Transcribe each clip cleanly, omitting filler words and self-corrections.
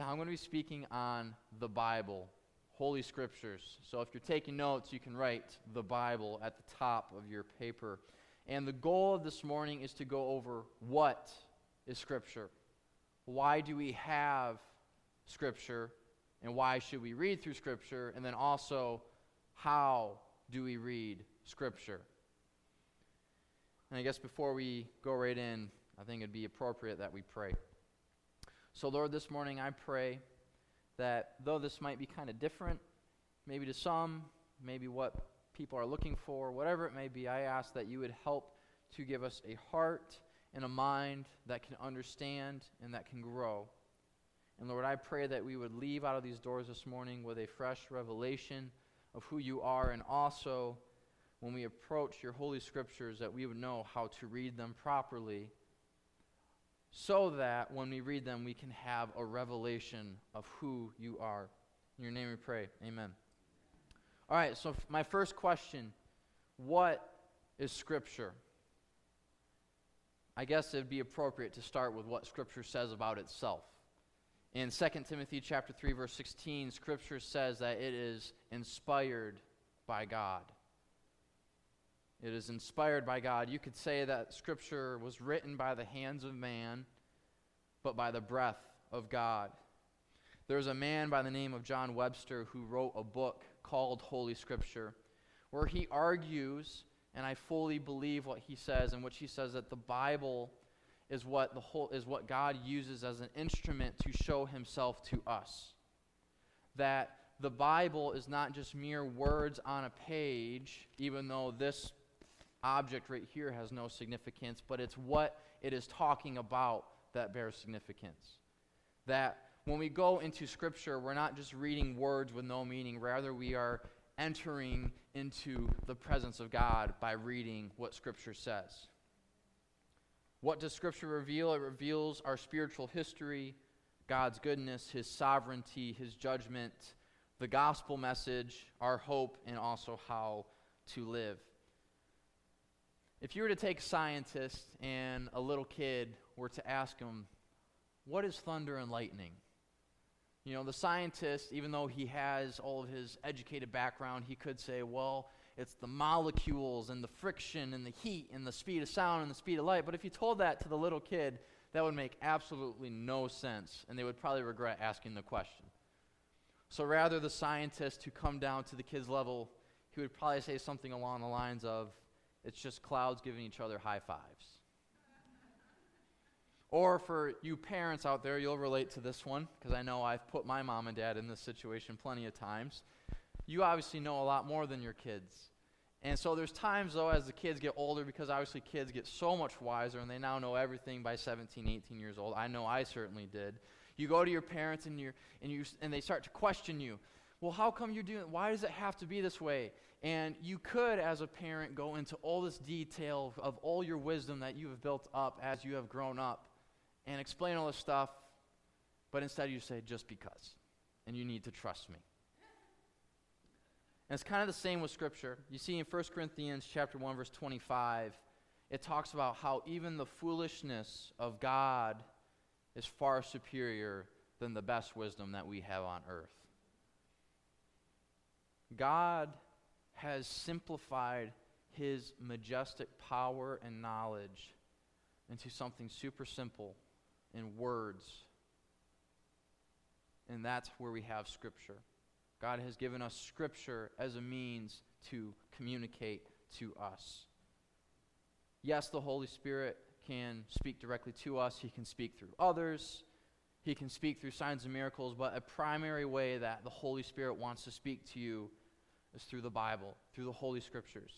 I'm going to be speaking on the Bible, Holy Scriptures. So if you're taking notes, you can write the Bible at the top of your paper. And the goal of this morning is to go over what is Scripture. Why do we have Scripture? And why should we read through Scripture? And then also, how do we read Scripture? And I guess before we go right in, I think it'd be appropriate that we pray. So Lord, this morning I pray that though this might be kind of different, maybe to some, maybe what people are looking for, whatever it may be, I ask that you would help to give us a heart and a mind that can understand and that can grow. And Lord, I pray that we would leave out of these doors this morning with a fresh revelation of who you are, and also when we approach your Holy Scriptures that we would know how to read them properly, so that when we read them, we can have a revelation of who you are. In your name we pray. Amen. All right, so my first question, what is Scripture? I guess it would be appropriate to start with what Scripture says about itself. In 2 Timothy chapter 3, verse 16, Scripture says that it is inspired by God. It is inspired by God. You could say that Scripture was written by the hands of man, but by the breath of God. There's a man by the name of John Webster who wrote a book called Holy Scripture, where he argues, and I fully believe what he says, in which he says that the Bible is what God uses as an instrument to show himself to us. That the Bible is not just mere words on a page, even though this object right here has no significance, but it's what it is talking about that bears significance. That when we go into Scripture, we're not just reading words with no meaning, rather we are entering into the presence of God by reading what Scripture says. What does Scripture reveal? It reveals our spiritual history, God's goodness, His sovereignty, His judgment, the gospel message, our hope, and also how to live. If you were to take a scientist and a little kid were to ask him, what is thunder and lightning? You know, the scientist, even though he has all of his educated background, he could say, well, it's the molecules and the friction and the heat and the speed of sound and the speed of light. But if you told that to the little kid, that would make absolutely no sense, and they would probably regret asking the question. So rather, the scientist, to come down to the kid's level, he would probably say something along the lines of, it's just clouds giving each other high fives. Or for you parents out there, you'll relate to this one, because I know I've put my mom and dad in this situation plenty of times. You obviously know a lot more than your kids. And so there's times, though, as the kids get older, because obviously kids get so much wiser, and they now know everything by 17, 18 years old. I know I certainly did. You go to your parents, and they start to question you. Well, how come you're doing, why does it have to be this way? And you could, as a parent, go into all this detail of all your wisdom that you have built up as you have grown up and explain all this stuff, but instead you say, just because, and you need to trust me. And it's kind of the same with Scripture. You see in 1 Corinthians chapter 1, verse 25, it talks about how even the foolishness of God is far superior than the best wisdom that we have on earth. God has simplified His majestic power and knowledge into something super simple in words. And that's where we have Scripture. God has given us Scripture as a means to communicate to us. Yes, the Holy Spirit can speak directly to us. He can speak through others. He can speak through signs and miracles, but a primary way that the Holy Spirit wants to speak to you is through the Bible, through the Holy Scriptures.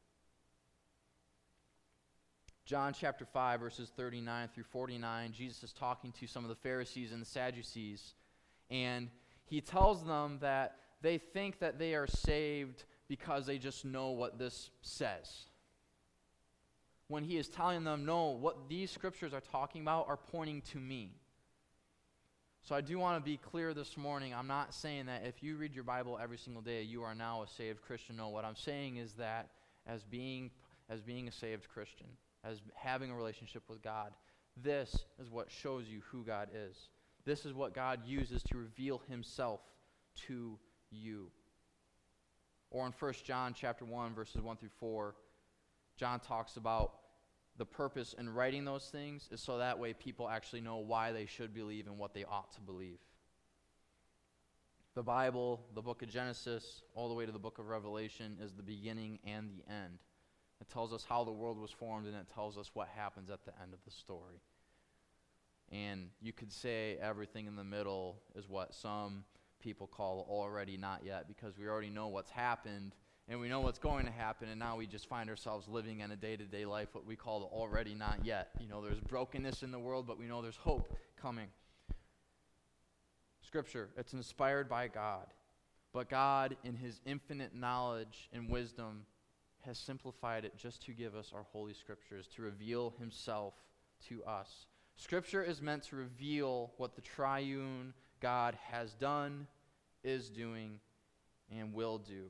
John chapter 5, verses 39 through 49, Jesus is talking to some of the Pharisees and the Sadducees, and He tells them that they think that they are saved because they just know what this says. When He is telling them, no, what these Scriptures are talking about are pointing to me. So I do want to be clear this morning. I'm not saying that if you read your Bible every single day, you are now a saved Christian. No, what I'm saying is that as being a saved Christian, as having a relationship with God, this is what shows you who God is. This is what God uses to reveal himself to you. Or in 1 John chapter 1, verses 1 through 4, John talks about the purpose in writing those things is so that way people actually know why they should believe and what they ought to believe. The Bible, the book of Genesis, all the way to the book of Revelation is the beginning and the end. It tells us how the world was formed, and it tells us what happens at the end of the story. And you could say everything in the middle is what some people call already not yet, because we already know what's happened, and we know what's going to happen, and now we just find ourselves living in a day-to-day life, what we call the already not yet. You know, there's brokenness in the world, but we know there's hope coming. Scripture, it's inspired by God, but God, in his infinite knowledge and wisdom, has simplified it just to give us our Holy Scriptures, to reveal himself to us. Scripture is meant to reveal what the triune God has done, is doing, and will do.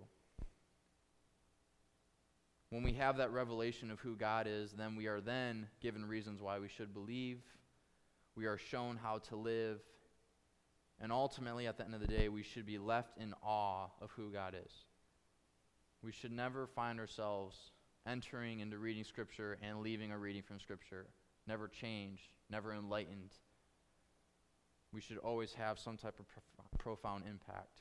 When we have that revelation of who God is, then we are then given reasons why we should believe. We are shown how to live. And ultimately, at the end of the day, we should be left in awe of who God is. We should never find ourselves entering into reading Scripture and leaving a reading from Scripture. Never change, never enlightened. We should always have some type of profound impact.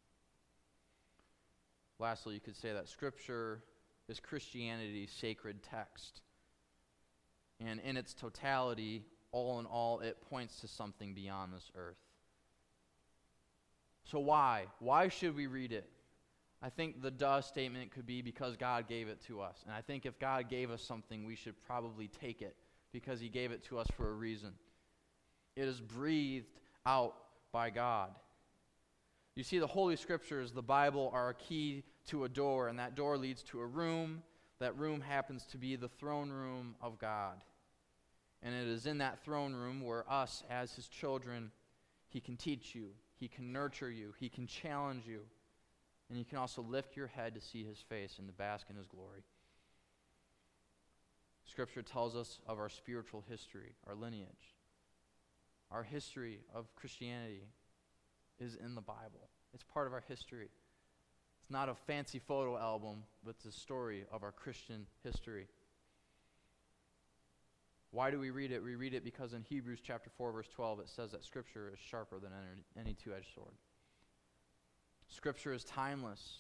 Lastly, you could say that Scripture is Christianity's sacred text. And in its totality, all in all, it points to something beyond this earth. So why? Why should we read it? I think the duh statement could be because God gave it to us. And I think if God gave us something, we should probably take it because he gave it to us for a reason. It is breathed out by God. You see, the Holy Scriptures, the Bible, are a key to a door, and that door leads to a room. That room happens to be the throne room of God. And it is in that throne room where us, as his children, he can teach you, he can nurture you, he can challenge you, and he can also lift your head to see his face and to bask in his glory. Scripture tells us of our spiritual history, our lineage. Our history of Christianity is in the Bible. It's part of our history. It's not a fancy photo album, but it's a story of our Christian history. Why do we read it? We read it because in Hebrews chapter 4, verse 12, it says that Scripture is sharper than any two-edged sword. Scripture is timeless.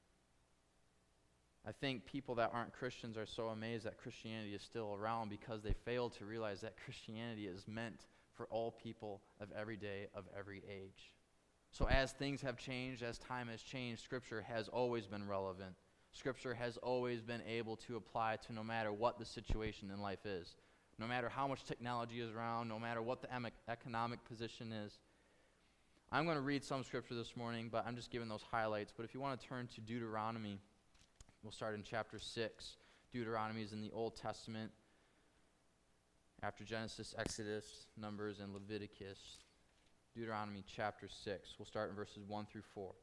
I think people that aren't Christians are so amazed that Christianity is still around because they fail to realize that Christianity is meant for all people of every day, of every age. So as things have changed, as time has changed, Scripture has always been relevant. Scripture has always been able to apply to no matter what the situation in life is. No matter how much technology is around, no matter what the economic position is. I'm going to read some Scripture this morning, but I'm just giving those highlights. But if you want to turn to Deuteronomy, we'll start in chapter 6. Deuteronomy is in the Old Testament, after Genesis, Exodus, Numbers, and Leviticus. Deuteronomy chapter 6. We'll start in verses 1 through 4.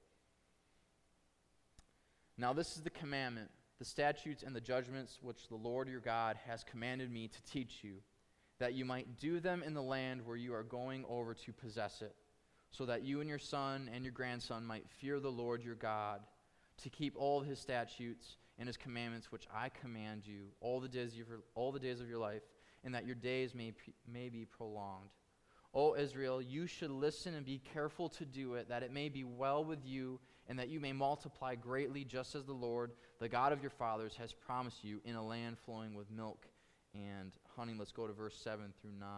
Now this is the commandment, the statutes and the judgments which the Lord your God has commanded me to teach you, that you might do them in the land where you are going over to possess it, so that you and your son and your grandson might fear the Lord your God, to keep all his statutes and his commandments which I command you all the days of your life, and that your days may be prolonged. O Israel, you should listen and be careful to do it, that it may be well with you, and that you may multiply greatly, just as the Lord, the God of your fathers, has promised you, in a land flowing with milk and honey. Let's go to verse 7 through 9.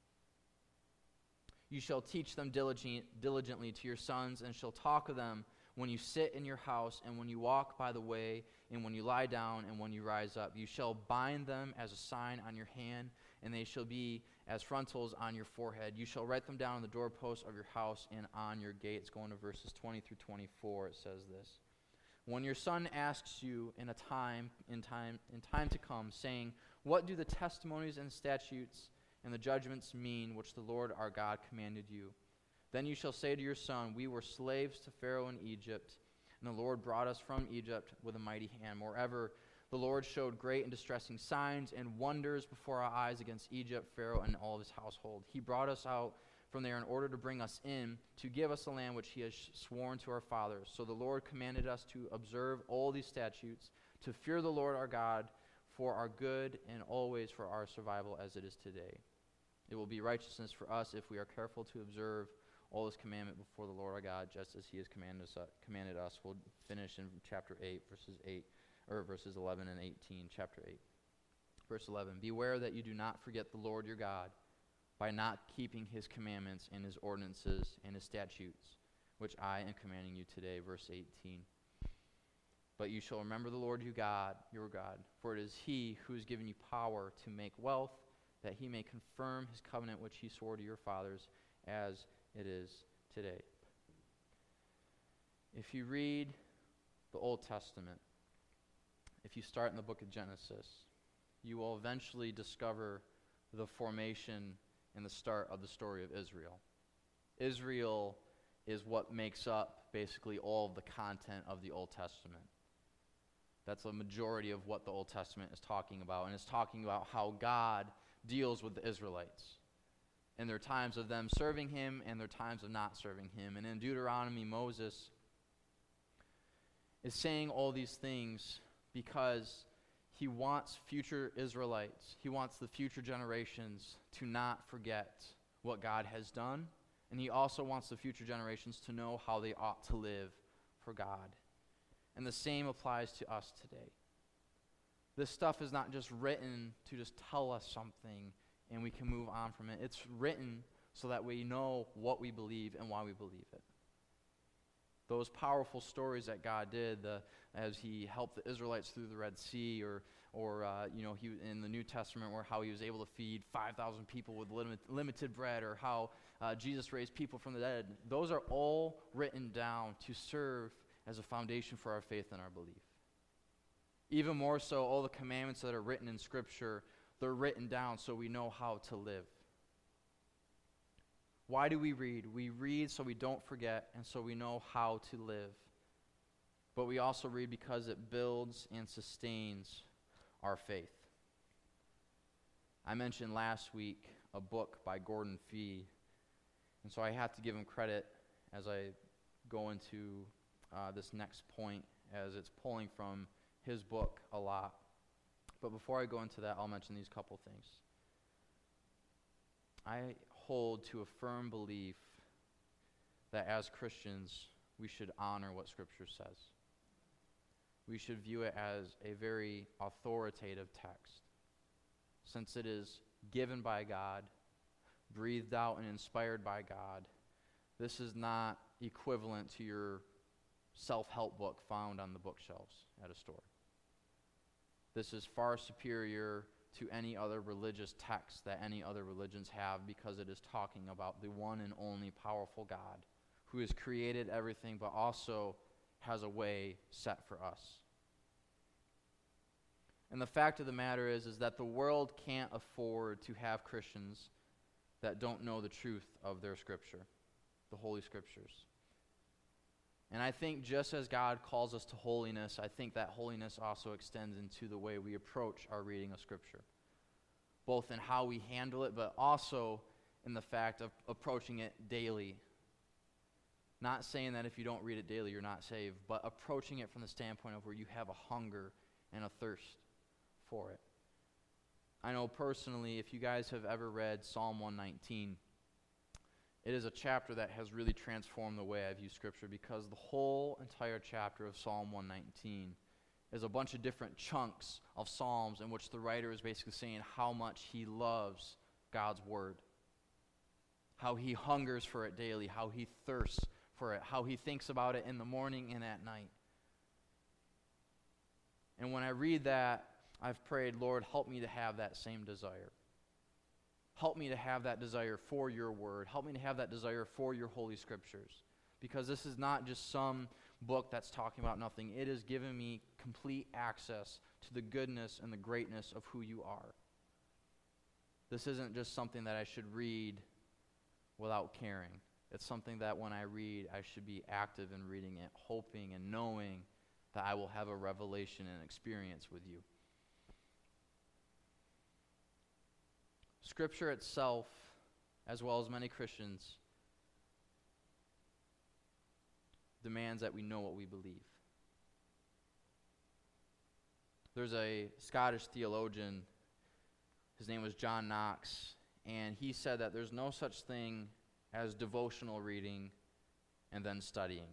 You shall teach them diligently to your sons, and shall talk of them when you sit in your house, and when you walk by the way, and when you lie down, and when you rise up. You shall bind them as a sign on your hand, and they shall be as frontals on your forehead. You shall write them down on the doorposts of your house and on your gates. Going to verses 20 through 24, it says this. When your son asks you in time to come, saying, what do the testimonies and statutes and the judgments mean which the Lord our God commanded you? Then you shall say to your son, we were slaves to Pharaoh in Egypt, and the Lord brought us from Egypt with a mighty hand. Moreover, the Lord showed great and distressing signs and wonders before our eyes against Egypt, Pharaoh, and all of his household. He brought us out from there in order to bring us in, to give us the land which he has sworn to our fathers. So the Lord commanded us to observe all these statutes, to fear the Lord our God for our good and always for our survival as it is today. It will be righteousness for us if we are careful to observe all this commandment before the Lord our God, just as he has commanded us. We'll finish in chapter 8, verses 11 and 18, chapter 8. Verse 11, beware that you do not forget the Lord your God by not keeping his commandments and his ordinances and his statutes, which I am commanding you today. Verse 18, but you shall remember the Lord your God, for it is he who has given you power to make wealth, that he may confirm his covenant which he swore to your fathers, as it is today. If you read the Old Testament, if you start in the book of Genesis, you will eventually discover the formation and the start of the story of Israel. Israel is what makes up basically all of the content of the Old Testament. That's a majority of what the Old Testament is talking about, and it's talking about how God deals with the Israelites and their times of them serving him and their times of not serving him. And in Deuteronomy, Moses is saying all these things because he wants future Israelites, he wants the future generations to not forget what God has done, and he also wants the future generations to know how they ought to live for God. And the same applies to us today. This stuff is not just written to just tell us something and we can move on from it. It's written so that we know what we believe and why we believe it. Those powerful stories that God did, as he helped the Israelites through the Red Sea, or he in the New Testament, where how he was able to feed 5,000 people with limited bread, or how Jesus raised people from the dead. Those are all written down to serve as a foundation for our faith and our belief. Even more so, all the commandments that are written in Scripture, they're written down so we know how to live. Why do we read? We read so we don't forget and so we know how to live. But we also read because it builds and sustains our faith. I mentioned last week a book by Gordon Fee, and so I have to give him credit as I go into this next point, as it's pulling from his book a lot. But before I go into that, I'll mention these couple things. I hold to a firm belief that as Christians, we should honor what Scripture says. We should view it as a very authoritative text, since it is given by God, breathed out and inspired by God. This is not equivalent to your self-help book found on the bookshelves at a store. This is far superior to any other religious text that any other religions have, because it is talking about the one and only powerful God who has created everything but also has a way set for us. And the fact of the matter is that the world can't afford to have Christians that don't know the truth of their Scripture, the Holy Scriptures. And I think just as God calls us to holiness, I think that holiness also extends into the way we approach our reading of Scripture, both in how we handle it, but also in the fact of approaching it daily. Not saying that if you don't read it daily, you're not saved, but approaching it from the standpoint of where you have a hunger and a thirst for it. I know personally, if you guys have ever read Psalm 119, it is a chapter that has really transformed the way I view Scripture, because the whole entire chapter of Psalm 119 is a bunch of different chunks of psalms in which the writer is basically saying how much he loves God's Word, how he hungers for it daily, how he thirsts for it, how he thinks about it in the morning and at night. And when I read that, I've prayed, Lord, help me to have that same desire. Help me to have that desire for your word. Help me to have that desire for your Holy Scriptures. Because this is not just some book that's talking about nothing. It has given me complete access to the goodness and the greatness of who you are. This isn't just something that I should read without caring. It's something that when I read, I should be active in reading it, hoping and knowing that I will have a revelation and experience with you. Scripture itself, as well as many Christians, demands that we know what we believe. There's a Scottish theologian, his name was John Knox, and he said that there's no such thing as devotional reading and then studying.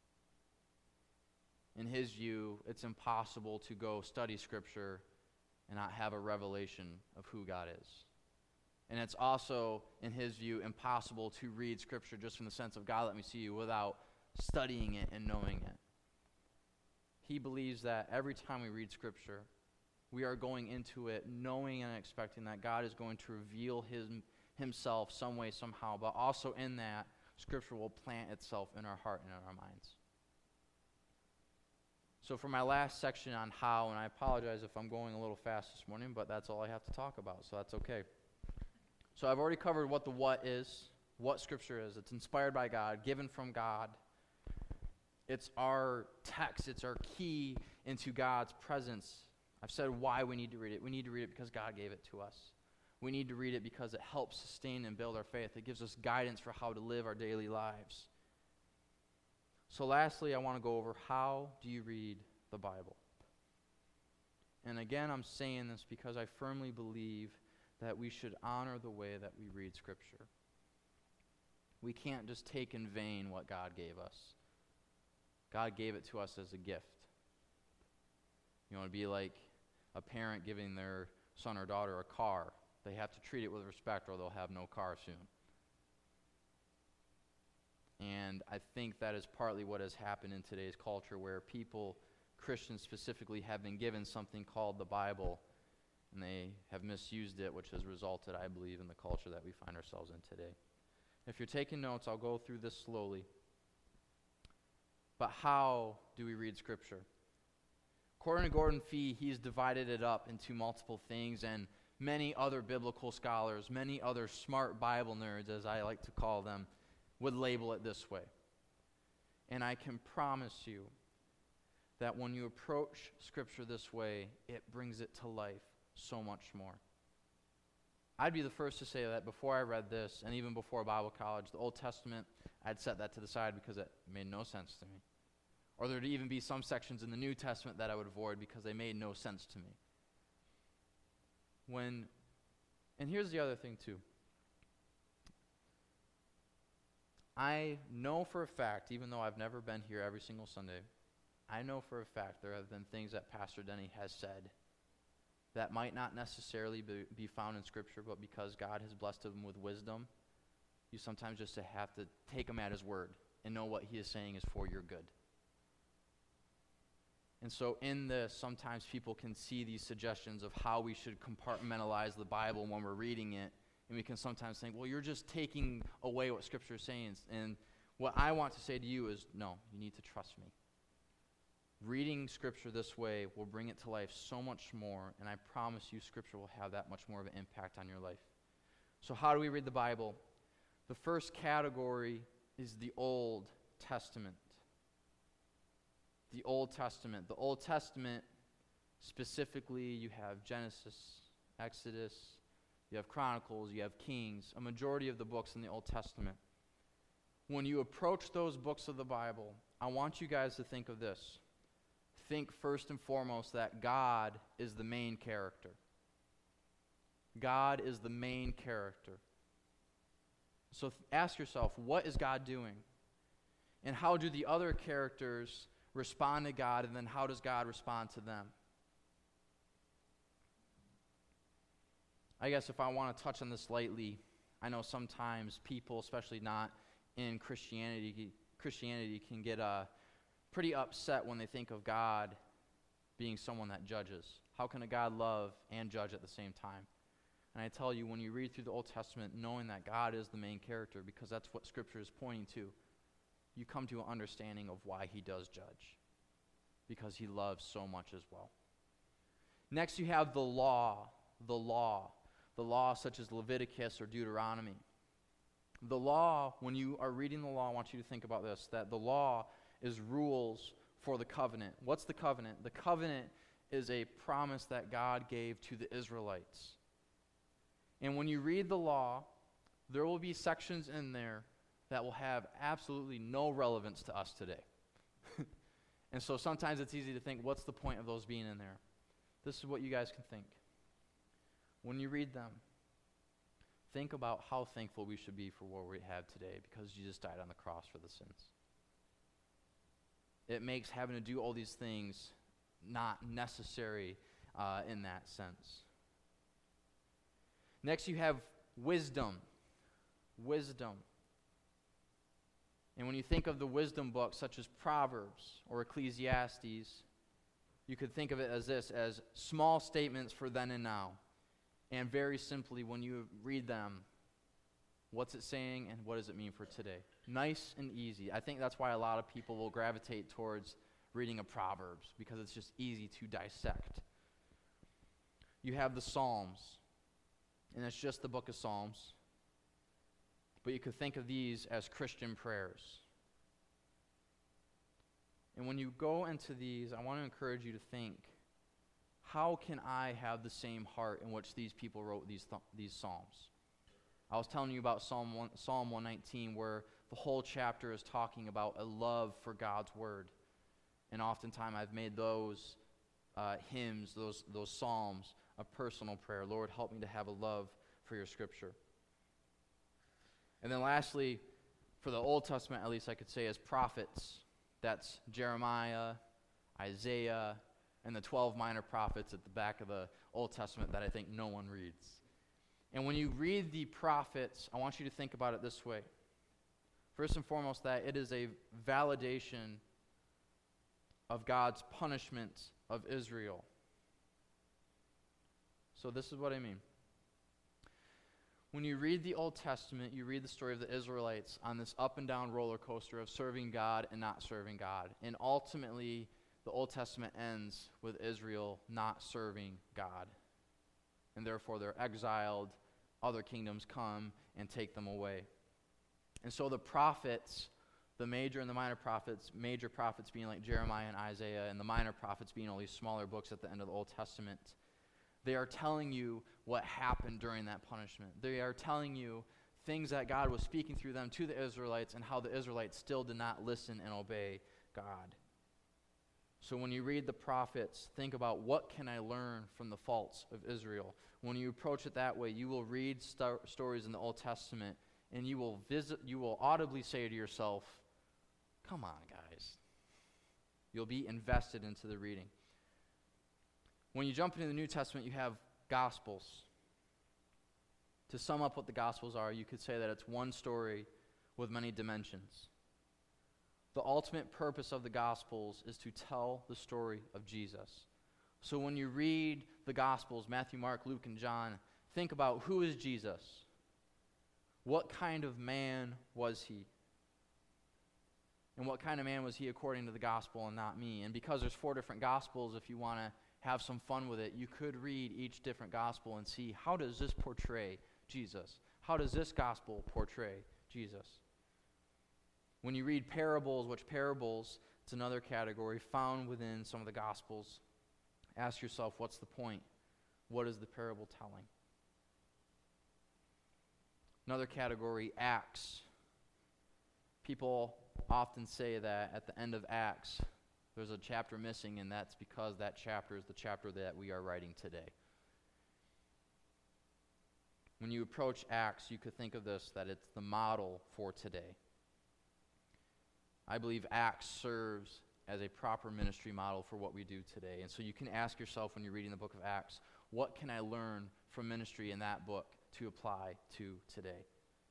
In his view, it's impossible to go study Scripture and not have a revelation of who God is. And it's also, in his view, impossible to read Scripture just from the sense of God, let me see you, without studying it and knowing it. He believes that every time we read Scripture, we are going into it knowing and expecting that God is going to reveal himself some way, somehow, but also in that, Scripture will plant itself in our heart and in our minds. So for my last section on how, and I apologize if I'm going a little fast this morning, but that's all I have to talk about, so that's okay. So I've already covered what the what is, what Scripture is. It's inspired by God, given from God. It's our text. It's our key into God's presence. I've said why we need to read it. We need to read it because God gave it to us. We need to read it because it helps sustain and build our faith. It gives us guidance for how to live our daily lives. So lastly, I want to go over how do you read the Bible? And again, I'm saying this because I firmly believe that we should honor the way that we read Scripture. We can't just take in vain what God gave us. God gave it to us as a gift. You know, it'd be like a parent giving their son or daughter a car. They have to treat it with respect or they'll have no car soon. And I think that is partly what has happened in today's culture, where people, Christians specifically, have been given something called the Bible, and they have misused it, which has resulted, I believe, in the culture that we find ourselves in today. If you're taking notes, I'll go through this slowly. But how do we read Scripture? According to Gordon Fee, he's divided it up into multiple things, and many other biblical scholars, many other smart Bible nerds, as I like to call them, would label it this way. And I can promise you that when you approach Scripture this way, it brings it to life so much more. I'd be the first to say that before I read this, and even before Bible college, the Old Testament, I'd set that to the side because it made no sense to me. Or there'd even be some sections in the New Testament that I would avoid because they made no sense to me. And here's the other thing too. I know for a fact, even though I've never been here every single Sunday, I know for a fact there have been things that Pastor Denny has said that might not necessarily be found in Scripture, but because God has blessed him with wisdom, you sometimes just have to take him at his word and know what he is saying is for your good. And so in this, sometimes people can see these suggestions of how we should compartmentalize the Bible when we're reading it. And we can sometimes think, well, you're just taking away what Scripture is saying. And what I want to say to you is, no, you need to trust me. Reading Scripture this way will bring it to life so much more, and I promise you Scripture will have that much more of an impact on your life. So how do we read the Bible? The first category is the Old Testament. The Old Testament. The Old Testament, specifically, you have Genesis, Exodus, you have Chronicles, you have Kings, a majority of the books in the Old Testament. When you approach those books of the Bible, I want you guys to think of this. Think first and foremost that God is the main character. God is the main character. So ask yourself, what is God doing? And how do the other characters respond to God, and then how does God respond to them? I guess if I want to touch on this lightly, I know sometimes people, especially not in Christianity can get pretty upset when they think of God being someone that judges. How can a God love and judge at the same time? And I tell you, when you read through the Old Testament, knowing that God is the main character, because that's what Scripture is pointing to, you come to an understanding of why he does judge, because he loves so much as well. Next, you have the law. The law such as Leviticus or Deuteronomy. The law, when you are reading the law, I want you to think about this, that the law is rules for the covenant. What's the covenant? The covenant is a promise that God gave to the Israelites. And when you read the law, there will be sections in there that will have absolutely no relevance to us today. And so sometimes it's easy to think, what's the point of those being in there? This is what you guys can think. When you read them, think about how thankful we should be for what we have today because Jesus died on the cross for the sins. It makes having to do all these things not necessary in that sense. Next, you have wisdom. Wisdom. And when you think of the wisdom books, such as Proverbs or Ecclesiastes, you could think of it as this, as small statements for then and now. And very simply, when you read them, what's it saying and what does it mean for today? Nice and easy. I think that's why a lot of people will gravitate towards reading a Proverbs, because it's just easy to dissect. You have the Psalms, and it's just the book of Psalms. But you could think of these as Christian prayers. And when you go into these, I want to encourage you to think, how can I have the same heart in which these people wrote these Psalms? I was telling you about Psalm 119, where the whole chapter is talking about a love for God's word. And oftentimes I've made those hymns, those psalms, a personal prayer. Lord, help me to have a love for your scripture. And then lastly, for the Old Testament, at least I could say, as prophets. That's Jeremiah, Isaiah, and the 12 minor prophets at the back of the Old Testament that I think no one reads. And when you read the prophets, I want you to think about it this way. First and foremost, that it is a validation of God's punishment of Israel. So this is what I mean. When you read the Old Testament, you read the story of the Israelites on this up and down roller coaster of serving God and not serving God. And ultimately, the Old Testament ends with Israel not serving God. And therefore, they're exiled. Other kingdoms come and take them away. And so the prophets, the major and the minor prophets being like Jeremiah and Isaiah, and the minor prophets being all these smaller books at the end of the Old Testament, they are telling you what happened during that punishment. They are telling you things that God was speaking through them to the Israelites and how the Israelites still did not listen and obey God. So when you read the prophets, think about, what can I learn from the faults of Israel? When you approach it that way, you will read stories in the Old Testament, and you will audibly say to yourself, come on, guys. You'll be invested into the reading. When you jump into the New Testament, you have Gospels. To sum up what the Gospels are, you could say that it's one story with many dimensions. The ultimate purpose of the Gospels is to tell the story of Jesus. So when you read the Gospels, Matthew, Mark, Luke, and John, think about, who is Jesus? What kind of man was he? And what kind of man was he according to the Gospel and not me? And because there's 4 different Gospels, if you want to have some fun with it, you could read each different Gospel and see, how does this portray Jesus? How does this Gospel portray Jesus? When you read parables, which parables, it's another category found within some of the Gospels, ask yourself, what's the point? What is the parable telling? Another category, Acts. People often say that at the end of Acts, there's a chapter missing, and that's because that chapter is the chapter that we are writing today. When you approach Acts, you could think of this, that it's the model for today. I believe Acts serves as a proper ministry model for what we do today. And so you can ask yourself when you're reading the book of Acts, what can I learn from ministry in that book to apply to today?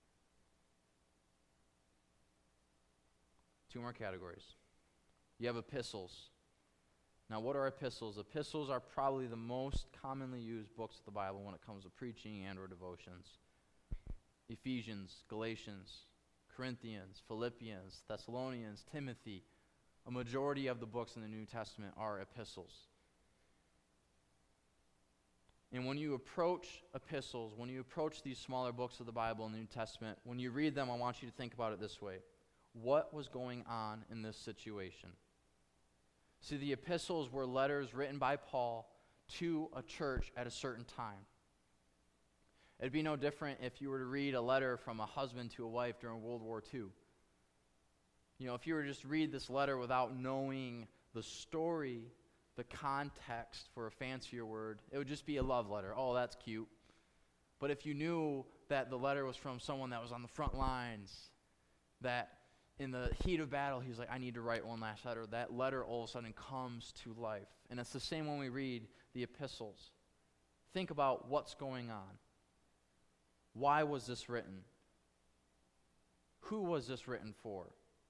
2 more categories. You have epistles. Now, what are epistles? Epistles are probably the most commonly used books of the Bible when it comes to preaching and or devotions. Ephesians, Galatians, Corinthians, Philippians, Thessalonians, Timothy. A majority of the books in the New Testament are epistles. And when you approach epistles, when you approach these smaller books of the Bible in the New Testament, when you read them, I want you to think about it this way. What was going on in this situation? See, the epistles were letters written by Paul to a church at a certain time. It'd be no different if you were to read a letter from a husband to a wife during World War II. If you were to just read this letter without knowing the story, the context, for a fancier word, it would just be a love letter. Oh, that's cute. But if you knew that the letter was from someone that was on the front lines, that in the heat of battle, he's like, I need to write one last letter, that letter all of a sudden comes to life. And it's the same when we read the epistles. Think about what's going on. Why was this written? Who was this written for?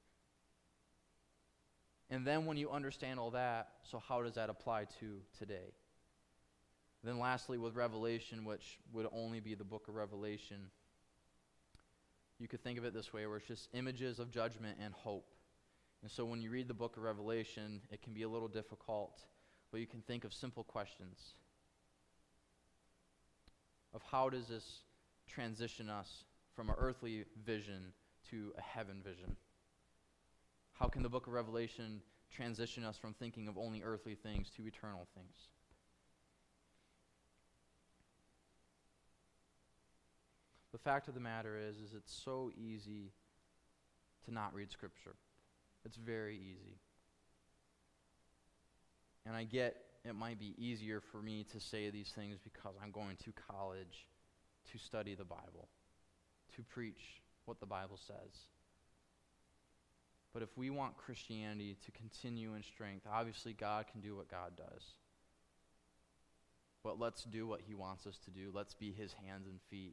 And then when you understand all that, so how does that apply to today? Then lastly, with Revelation, which would only be the book of Revelation, you could think of it this way, where it's just images of judgment and hope. And so when you read the book of Revelation, it can be a little difficult, but you can think of simple questions of how does this transition us from an earthly vision to a heaven vision? How can the book of Revelation transition us from thinking of only earthly things to eternal things? The fact of the matter is it's so easy to not read Scripture. It's very easy. And I get it might be easier for me to say these things because I'm going to college to study the Bible, to preach what the Bible says. But if we want Christianity to continue in strength, obviously God can do what God does. But let's do what he wants us to do. Let's be his hands and feet.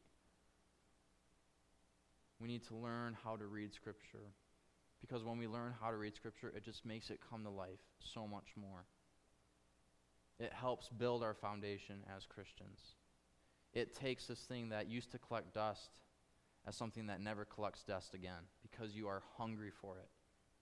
We need to learn how to read Scripture. Because when we learn how to read Scripture, it just makes it come to life so much more. It helps build our foundation as Christians. It takes this thing that used to collect dust as something that never collects dust again, because you are hungry for it.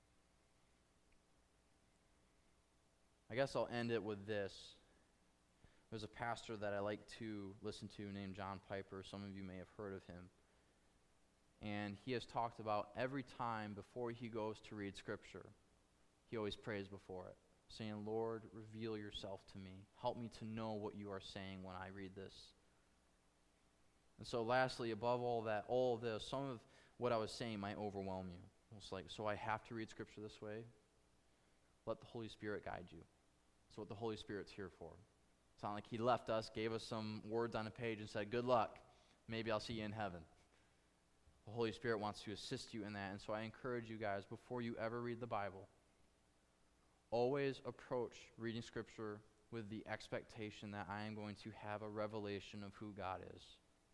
I guess I'll end it with this. There's a pastor that I like to listen to named John Piper. Some of you may have heard of him. And he has talked about every time before he goes to read Scripture, he always prays before it, saying, Lord, reveal yourself to me. Help me to know what you are saying when I read this. And so lastly, above all that, all of this, some of what I was saying might overwhelm you. It's like, so I have to read Scripture this way? Let the Holy Spirit guide you. That's what the Holy Spirit's here for. It's not like he left us, gave us some words on a page and said, good luck. Maybe I'll see you in heaven. The Holy Spirit wants to assist you in that. And so I encourage you guys, before you ever read the Bible, always approach reading Scripture with the expectation that I am going to have a revelation of who God is.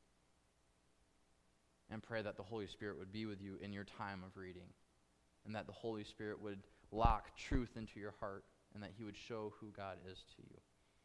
And pray that the Holy Spirit would be with you in your time of reading. And that the Holy Spirit would lock truth into your heart. And that he would show who God is to you.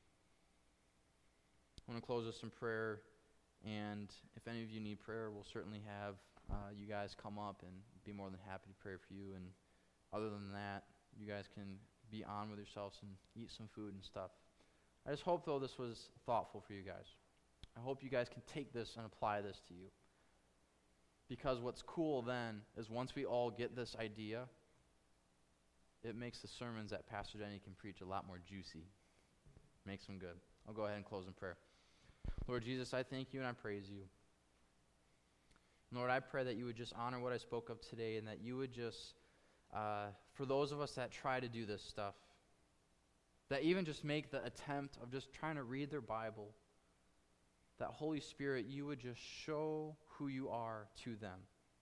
I want to close this in prayer. And if any of you need prayer, we'll certainly have you guys come up and be more than happy to pray for you. And other than that, you guys can be on with yourselves and eat some food and stuff. I just hope, though, this was thoughtful for you guys. I hope you guys can take this and apply this to you. Because what's cool then is once we all get this idea, it makes the sermons that Pastor Denny can preach a lot more juicy. Makes them good. I'll go ahead and close in prayer. Lord Jesus, I thank you and I praise you. Lord, I pray that you would just honor what I spoke of today, and that you would just, for those of us that try to do this stuff, that even just make the attempt of just trying to read their Bible, that Holy Spirit, you would just show who you are to them.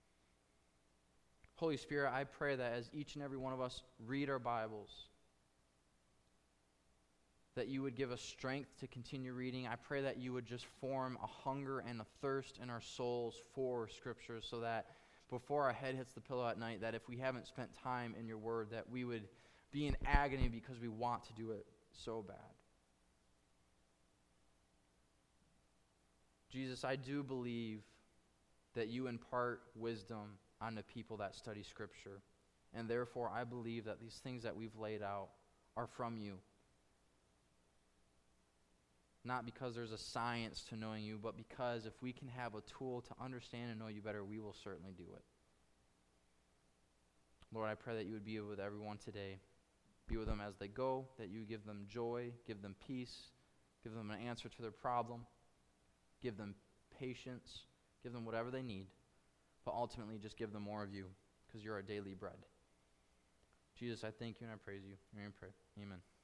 Holy Spirit, I pray that as each and every one of us read our Bibles, that you would give us strength to continue reading. I pray that you would just form a hunger and a thirst in our souls for Scripture, so that before our head hits the pillow at night, that if we haven't spent time in your word, that we would be in agony because we want to do it so bad. Jesus, I do believe that you impart wisdom on the people that study Scripture. And therefore, I believe that these things that we've laid out are from you. Not because there's a science to knowing you, but because if we can have a tool to understand and know you better, we will certainly do it. Lord, I pray that you would be with everyone today. Be with them as they go, that you give them joy, give them peace, give them an answer to their problem, give them patience, give them whatever they need, but ultimately just give them more of you because you're our daily bread. Jesus, I thank you and I praise you. In your name I pray. Amen.